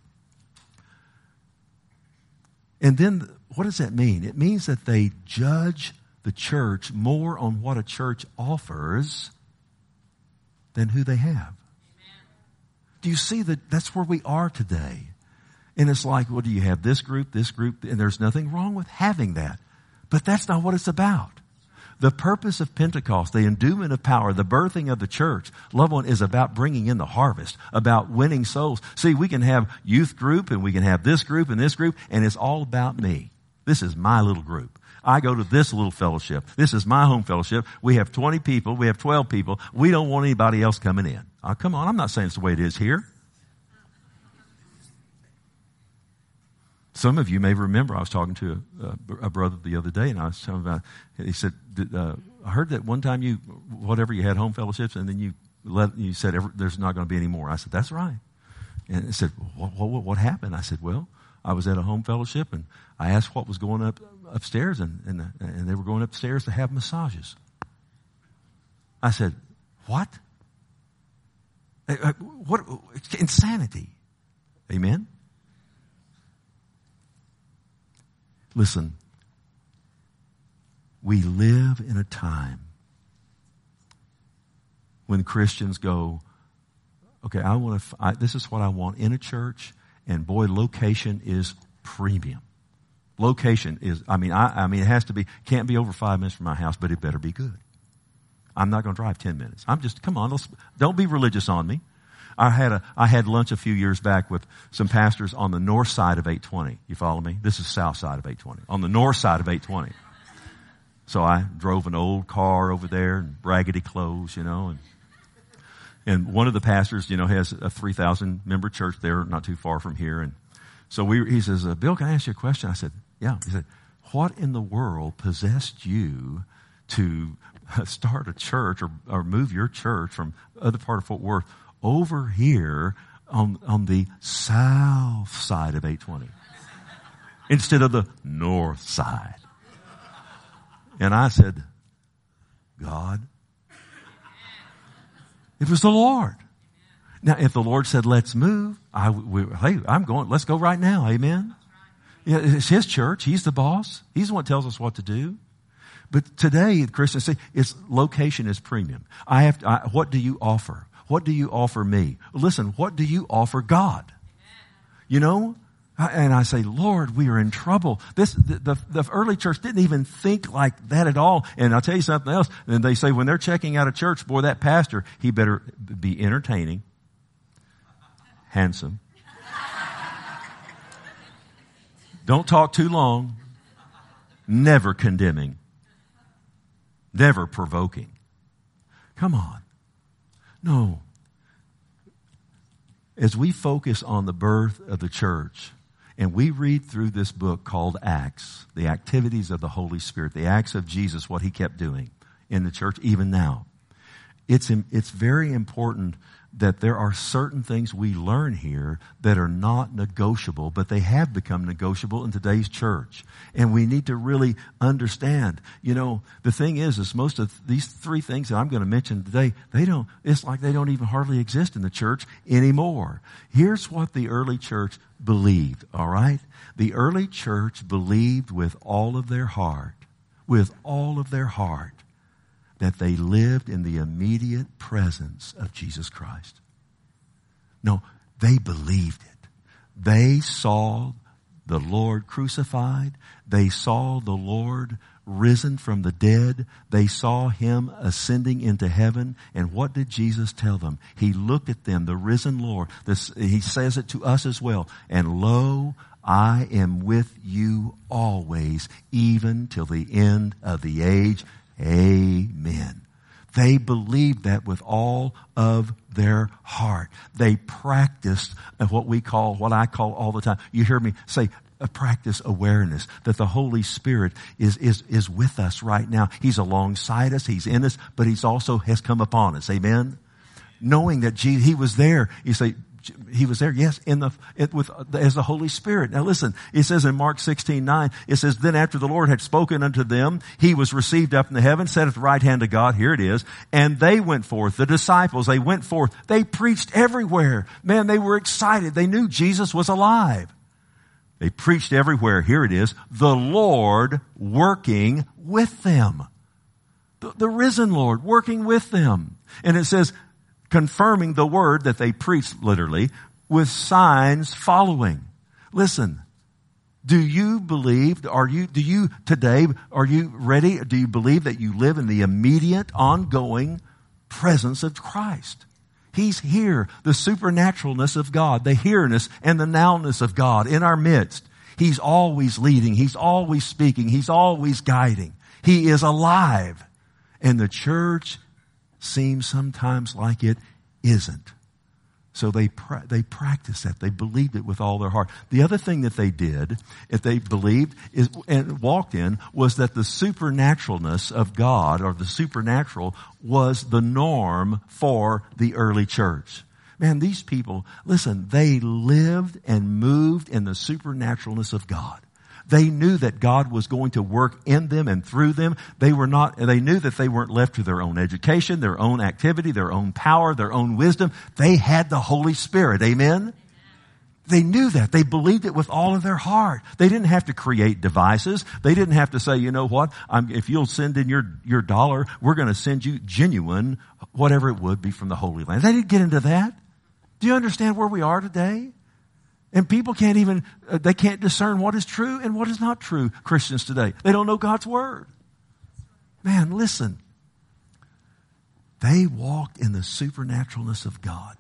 And then what does that mean? It means that they judge the church more on what a church offers than who they have. Amen. Do you see that that's where we are today? And it's like, well, do you have this group, and there's nothing wrong with having that. But that's not what it's about. The purpose of Pentecost, the endowment of power, the birthing of the church, loved one, is about bringing in the harvest, about winning souls. See, we can have youth group and we can have this group, and it's all about me. This is my little group. I go to this little fellowship. This is my home fellowship. We have 20 people. We have 12 people. We don't want anybody else coming in. Oh, come on. I'm not saying it's the way it is here. Some of you may remember I was talking to a brother the other day, and I was telling him about, he said, I heard that one time you had home fellowships, and then you said there's not going to be any more. I said, that's right. And he said, what happened? I said, well, I was at a home fellowship, and I asked what was going upstairs, and they were going upstairs to have massages. I said, what? What? It's insanity. Amen? Listen, we live in a time when Christians go, okay, this is what I want in a church, and boy, location is premium. Location is, it has to be, can't be over 5 minutes from my house, but it better be good. I'm not going to drive 10 minutes. Come on, don't be religious on me. I had lunch a few years back with some pastors on the north side of 820. You follow me? This is south side of 820. On the north side of 820. So I drove an old car over there and raggedy clothes, and one of the pastors, has a 3,000 member church there, not too far from here. And so he says, Bill, can I ask you a question? I said, yeah. He said, what in the world possessed you to start a church or move your church from other part of Fort Worth over here on the south side of 820 instead of the north side? And I said, God. It was the Lord. Now, if the Lord said, let's move, let's go right now. Amen. Yeah, it's His church. He's the boss. He's the one that tells us what to do. But today, Christians say, location is premium. What do you offer? What do you offer me? Listen, what do you offer God? And I say, Lord, we are in trouble. The early church didn't even think like that at all. And I'll tell you something else. And they say when they're checking out a church, boy, that pastor, he better be entertaining, handsome. Don't talk too long. Never condemning. Never provoking. Come on. No. As we focus on the birth of the church, and we read through this book called Acts, the activities of the Holy Spirit, the acts of Jesus, what He kept doing in the church, even now, it's very important that there are certain things we learn here that are not negotiable, but they have become negotiable in today's church. And we need to really understand, the thing is most of these three things that I'm going to mention today, it's like they don't even hardly exist in the church anymore. Here's what the early church believed, all right? The early church believed with all of their heart, that they lived in the immediate presence of Jesus Christ. No, they believed it. They saw the Lord crucified. They saw the Lord risen from the dead. They saw Him ascending into heaven. And what did Jesus tell them? He looked at them, the risen Lord. He says it to us as well. And lo, I am with you always, even till the end of the age. Amen. They believed that with all of their heart. They practiced what I call all the time. You hear me say, practice awareness that the Holy Spirit is with us right now. He's alongside us. He's in us, but He's also has come upon us. Amen. Knowing that He was there. You say, He was there, yes, as the Holy Spirit. Now listen, it says in Mark 16:9, it says, then after the Lord had spoken unto them, He was received up in the heaven, sat at the right hand of God. Here it is. And they went forth, the disciples, they went forth. They preached everywhere. Man, they were excited. They knew Jesus was alive. They preached everywhere. Here it is. The Lord working with them. The risen Lord working with them. And it says, confirming the word that they preached, literally, with signs following. Listen, do you believe, are you ready? Do you believe that you live in the immediate, ongoing presence of Christ? He's here, the supernaturalness of God, the here-ness and the now-ness of God in our midst. He's always leading. He's always speaking. He's always guiding. He is alive. And the church seems sometimes like it isn't. So they practiced that. They believed it with all their heart. The other thing that they did, if they believed and walked in, was that the supernaturalness of God, or the supernatural, was the norm for the early church. Man, these people, listen, they lived and moved in the supernaturalness of God. They knew that God was going to work in them and through them. They knew that they weren't left to their own education, their own activity, their own power, their own wisdom. They had the Holy Spirit. Amen? They knew that. They believed it with all of their heart. They didn't have to create devices. They didn't have to say, you know what, if you'll send in your dollar, we're going to send you genuine whatever it would be from the Holy Land. They didn't get into that. Do you understand where we are today? And people can't even, they can't discern what is true and what is not true, Christians today. They don't know God's Word. Man, listen. They walked in the supernaturalness of God.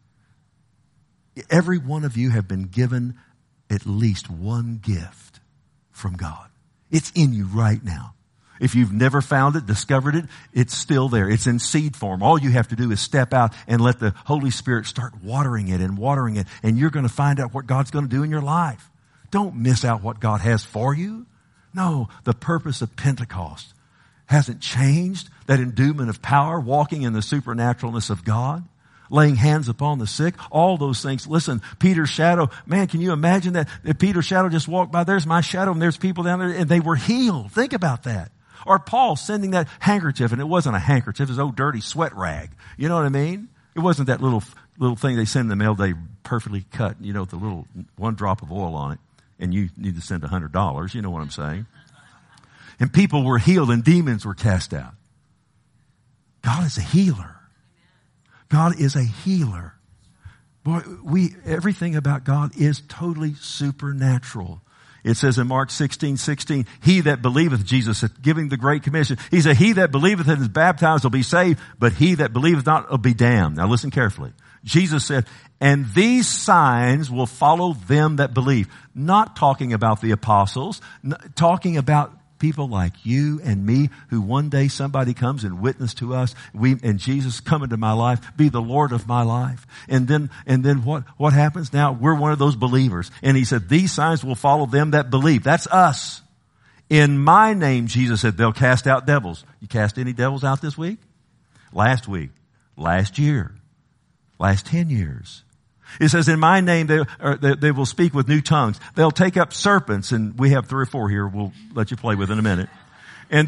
Every one of you have been given at least one gift from God. It's in you right now. If you've never found it, discovered it, it's still there. It's in seed form. All you have to do is step out and let the Holy Spirit start watering it, and you're going to find out what God's going to do in your life. Don't miss out what God has for you. No, the purpose of Pentecost hasn't changed. That endowment of power, walking in the supernaturalness of God, laying hands upon the sick, all those things. Listen, Peter's shadow, man, can you imagine that? If Peter's shadow just walked by, there's my shadow, and there's people down there, and they were healed. Think about that. Or Paul sending that handkerchief, and it wasn't a handkerchief, it was an old dirty sweat rag. You know what I mean? It wasn't that little thing they send in the mail, they perfectly cut, you know, the little one drop of oil on it, and you need to send $100. You know what I'm saying? And people were healed and demons were cast out. God is a healer. God is a healer. Boy, everything about God is totally supernatural. It says in Mark 16:16, he that believeth, Jesus said, giving the Great Commission, he said, he that believeth and is baptized will be saved, but he that believeth not will be damned. Now listen carefully. Jesus said, and these signs will follow them that believe. Not talking about the apostles, talking about people like you and me, who one day somebody comes and witness to us, and Jesus, come into my life, be the Lord of my life. And then what happens now? We're one of those believers. And he said, these signs will follow them that believe. That's us. In my name, Jesus said, they'll cast out devils. You cast any devils out this week? Last week? Last year? Last 10 years? It says, in my name, they will speak with new tongues. They'll take up serpents, and we have 3 or 4 here. We'll let you play with in a minute. And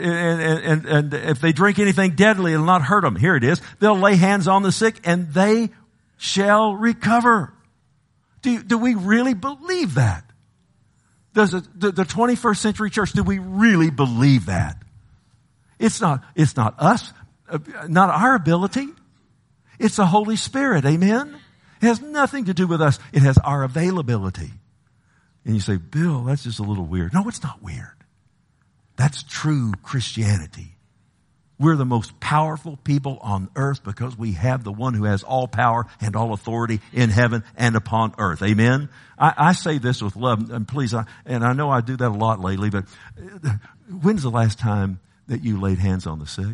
and if they drink anything deadly, it'll not hurt them. Here it is. They'll lay hands on the sick, and they shall recover. Do we really believe that? Does the 21st century church, do we really believe that? It's not us, not our ability. It's the Holy Spirit. Amen? It has nothing to do with us. It has our availability. And you say, Bill, that's just a little weird. No, it's not weird. That's true Christianity. We're the most powerful people on earth because we have the one who has all power and all authority in heaven and upon earth. Amen? I say this with love, and please, and I know I do that a lot lately, but when's the last time that you laid hands on the sick?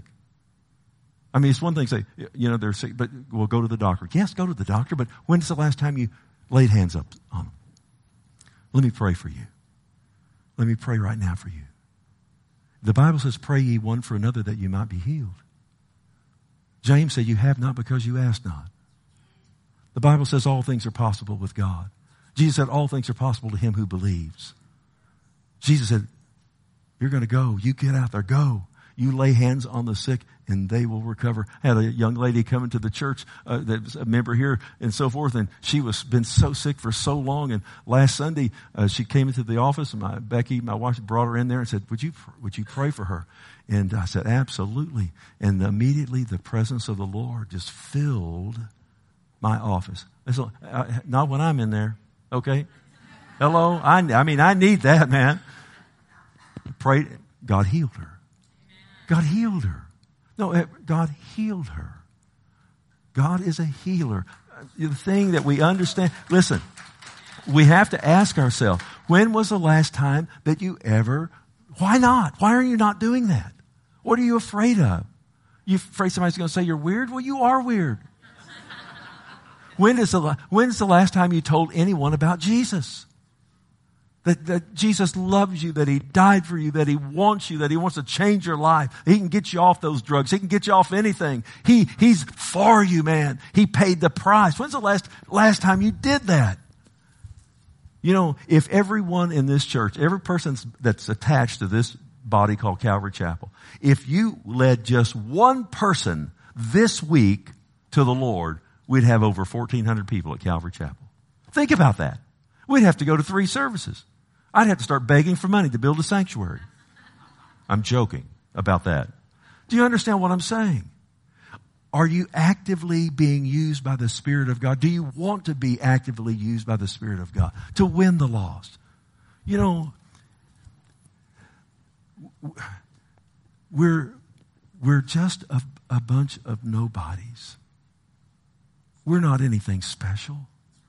I mean, it's one thing to say, you know, they're sick, but we'll go to the doctor. Yes, go to the doctor, but when's the last time you laid hands up on them? Let me pray for you. Let me pray right now for you. The Bible says, pray ye one for another that you might be healed. James said, you have not because you ask not. The Bible says all things are possible with God. Jesus said all things are possible to him who believes. Jesus said, you're going to go. You get out there. Go. You lay hands on the sick and they will recover. I had a young lady come into the church that was a member here and so forth, and she was been so sick for so long. And last Sunday she came into the office, and Becky, my wife, brought her in there and said, "Would you pray for her?" And I said, "Absolutely." And immediately the presence of the Lord just filled my office. So, not when I'm in there, okay? Hello, I mean I need that, man. Pray. God healed her. God healed her. No, God healed her. God is a healer. The thing that we understand, listen, we have to ask ourselves, when was the last time that you ever, why not? Why are you not doing that? What are you afraid of? You afraid somebody's going to say you're weird? Well, you are weird. When's the last time you told anyone about Jesus? That Jesus loves you, that he died for you, that he wants you, that he wants to change your life. He can get you off those drugs. He can get you off anything. He's for you, man. He paid the price. When's the last time you did that? You know, if everyone in this church, every person that's attached to this body called Calvary Chapel, if you led just one person this week to the Lord, we'd have over 1,400 people at Calvary Chapel. Think about that. We'd have to go to 3 services. I'd have to start begging for money to build a sanctuary. I'm joking about that. Do you understand what I'm saying? Are you actively being used by the Spirit of God? Do you want to be actively used by the Spirit of God to win the lost? You know, we're just a bunch of nobodies. We're not anything special.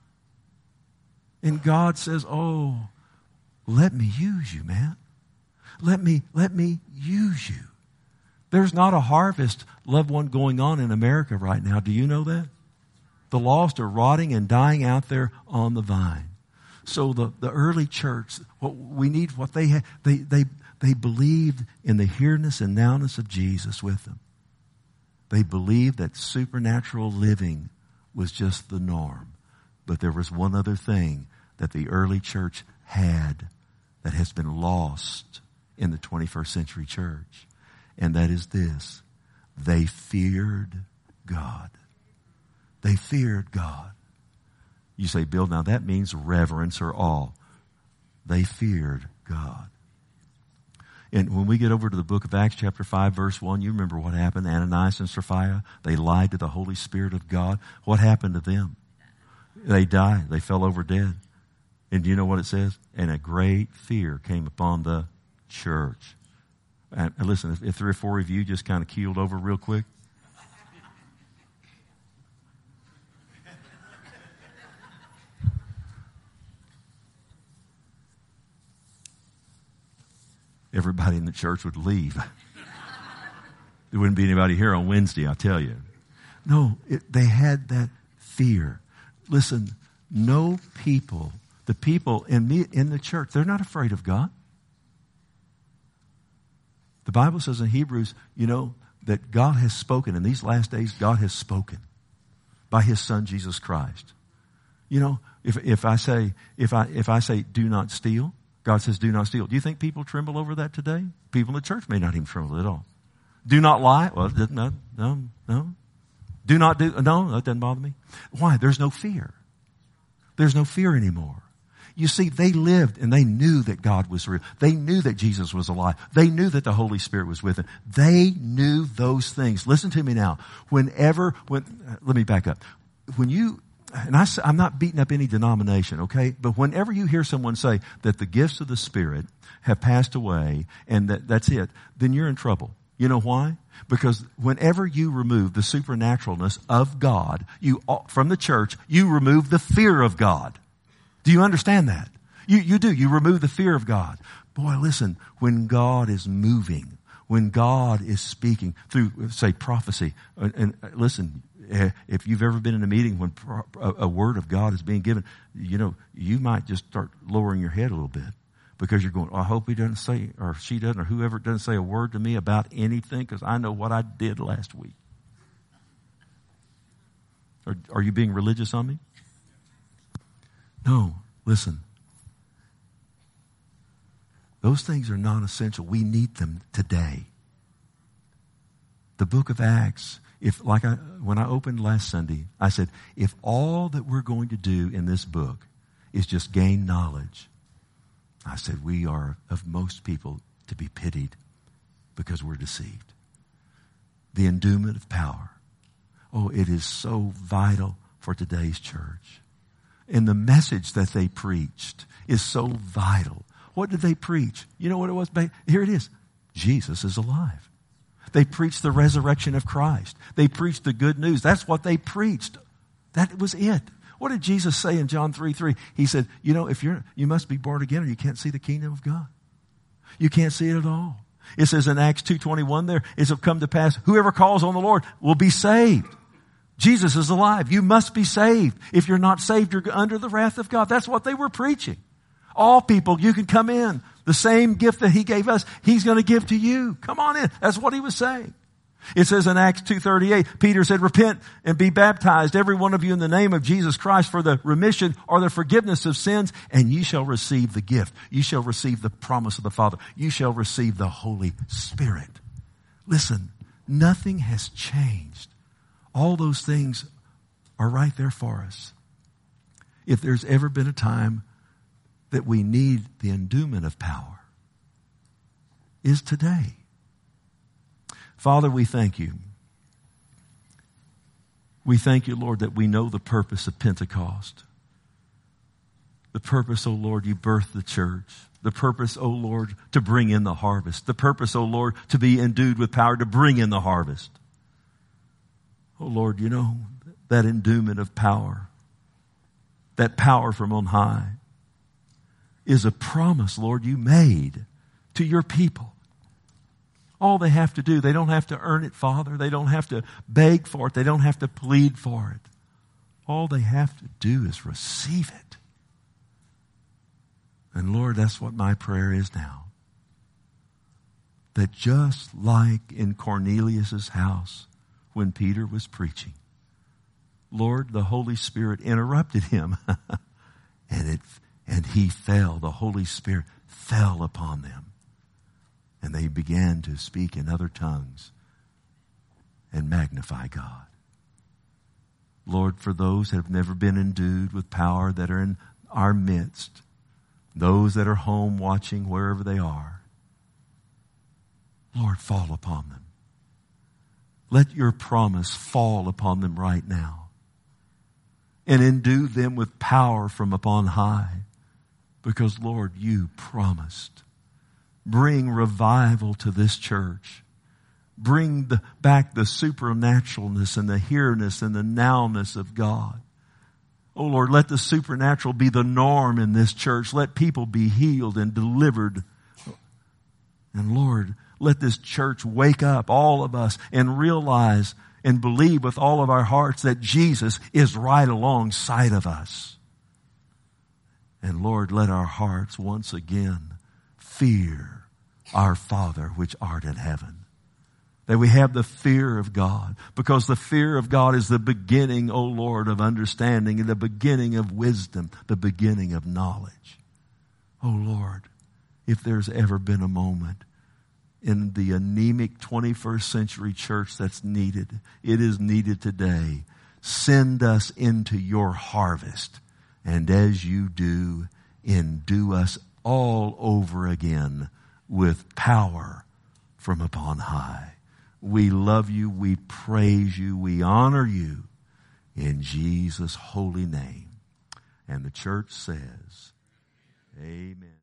And God says, oh, let me use you, man. Let me use you. There's not a harvest, loved one, going on in America right now. Do you know that? The lost are rotting and dying out there on the vine. So the early church, what they had, they believed in the here-ness and now-ness of Jesus with them. They believed that supernatural living was just the norm. But there was one other thing that the early church had that has been lost in the 21st century church. And that is this. They feared God. They feared God. You say, Bill, now that means reverence or awe. They feared God. And when we get over to the book of Acts chapter 5 verse 1, you remember what happened. Ananias and Sapphira, they lied to the Holy Spirit of God. What happened to them? They died. They fell over dead. And do you know what it says? And a great fear came upon the church. And listen, if 3 or 4 of you just kind of keeled over real quick. Everybody in the church would leave. There wouldn't be anybody here on Wednesday, I'll tell you. No, they had that fear. Listen, no people, the people in the church, they're not afraid of God. The Bible says in Hebrews, you know, that God has spoken. In these last days, God has spoken by His Son, Jesus Christ. You know, if I say, do not steal, God says, do not steal. Do you think people tremble over that today? People in the church may not even tremble at all. Do not lie. Well, no. Do not do, no, that doesn't bother me. Why? There's no fear. There's no fear anymore. You see, they lived and they knew that God was real. They knew that Jesus was alive. They knew that the Holy Spirit was with them. They knew those things. Listen to me now. Let me back up. I'm not beating up any denomination, okay? But whenever you hear someone say that the gifts of the Spirit have passed away and that's it, then you're in trouble. You know why? Because whenever you remove the supernaturalness of God, from the church, you remove the fear of God. Do you understand that? You do. You remove the fear of God. Boy, listen, when God is moving, when God is speaking through, say, prophecy, and listen, if you've ever been in a meeting when a word of God is being given, you know, you might just start lowering your head a little bit because you're going, I hope he doesn't say, or she doesn't, or whoever doesn't say a word to me about anything because I know what I did last week. Are you being religious on me? No, listen. Those things are non-essential. We need them today. The book of Acts, when I opened last Sunday, I said, if all that we're going to do in this book is just gain knowledge, I said, we are of most people to be pitied because we're deceived. The endowment of power. Oh, it is so vital for today's church. And the message that they preached is so vital. What did they preach? You know what it was? Here it is. Jesus is alive. They preached the resurrection of Christ. They preached the good news. That's what they preached. That was it. What did Jesus say in John 3:3? He said, you know, you must be born again or you can't see the kingdom of God. You can't see it at all. It says in Acts 2:21 there, it's come to pass, whoever calls on the Lord will be saved. Jesus is alive. You must be saved. If you're not saved, you're under the wrath of God. That's what they were preaching. All people, you can come in. The same gift that He gave us, He's going to give to you. Come on in. That's what He was saying. It says in Acts 2:38, Peter said, repent and be baptized, every one of you in the name of Jesus Christ for the remission or the forgiveness of sins, and you shall receive the gift. You shall receive the promise of the Father. You shall receive the Holy Spirit. Listen, nothing has changed. All those things are right there for us. If there's ever been a time that we need the endowment of power, is today. Father, we thank you We thank you, Lord, that we know the purpose of Pentecost. The purpose, O Lord, you birthed the church. The purpose, O Lord, to bring in the harvest. The purpose, O Lord, to be endued with power to bring in the harvest. O Lord, you know that endowment of power, that power from on high, is a promise, Lord, you made to your people. All they have to do, they don't have to earn it, Father. They don't have to beg for it. They don't have to plead for it. All they have to do is receive it. And Lord, that's what my prayer is now. That just like in Cornelius' house when Peter was preaching, Lord, the Holy Spirit interrupted him and he fell. The Holy Spirit fell upon them. And they began to speak in other tongues and magnify God. Lord, for those that have never been endued with power that are in our midst, those that are home watching wherever they are, Lord, fall upon them. Let your promise fall upon them right now and endue them with power from upon high, because, Lord, you promised. Bring revival to this church. Bring back the supernaturalness and the here-ness and the now-ness of God. Oh Lord, let the supernatural be the norm in this church. Let people be healed and delivered. And Lord, let this church wake up, all of us, and realize and believe with all of our hearts that Jesus is right alongside of us. And Lord, let our hearts once again fear our Father which art in heaven. That we have the fear of God, because the fear of God is the beginning, O Lord, of understanding and the beginning of wisdom, the beginning of knowledge. O Lord, if there's ever been a moment in the anemic 21st century church that's needed, it is needed today. Send us into your harvest, and as you do, endue us all over again with power from upon high. We love you, we praise you, we honor you in Jesus' holy name. And the church says, amen.